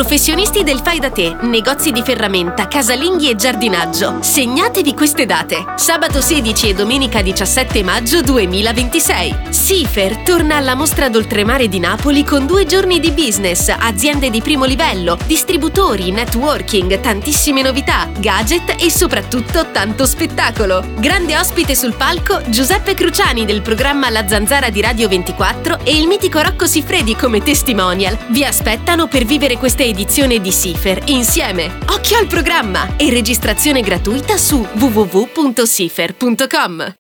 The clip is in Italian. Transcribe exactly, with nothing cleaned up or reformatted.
Professionisti del fai da te, negozi di ferramenta, casalinghi e giardinaggio. Segnatevi queste date: sabato sedici e domenica diciassette maggio duemilaventisei. Sifer torna alla Mostra d'Oltremare di Napoli con due giorni di business, aziende di primo livello, distributori, networking, tantissime novità, gadget e soprattutto tanto spettacolo. Grande ospite sul palco Giuseppe Cruciani del programma La Zanzara di Radio ventiquattro e il mitico Rocco Siffredi come testimonial. Vi aspettano per vivere questa edizione di Sifer insieme. Occhio al programma e registrazione gratuita su w w w punto sifer punto com.